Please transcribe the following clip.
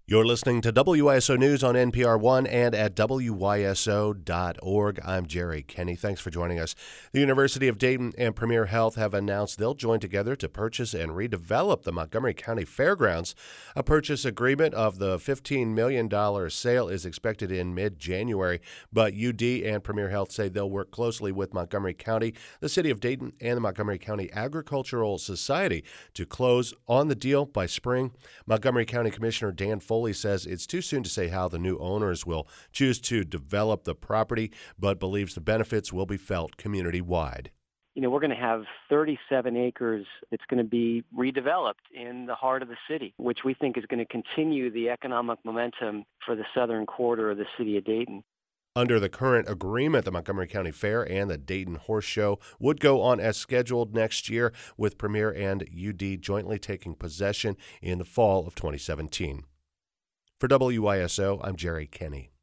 You're listening to WYSO News on NPR One and at WYSO.org. I'm Jerry Kenny. Thanks for joining us. The University of Dayton and Premier Health have announced they'll join together to purchase and redevelop the Montgomery County Fairgrounds. A purchase agreement of the $15 million sale is expected in mid-January, but UD and Premier Health say they'll work closely with Montgomery County, the City of Dayton, and the Montgomery County Agricultural Society to close on the deal by spring. Montgomery County Commissioner Dan Foley says it's too soon to say how the new owners will choose to develop the property, but believes the benefits will be felt community-wide. We're going to have 37 acres that's going to be redeveloped in the heart of the city, which we think is going to continue the economic momentum for the southern quarter of the city of Dayton. Under the current agreement, the Montgomery County Fair and the Dayton Horse Show would go on as scheduled next year, with Premier and UD jointly taking possession in the fall of 2017. For WYSO, I'm Jerry Kenny.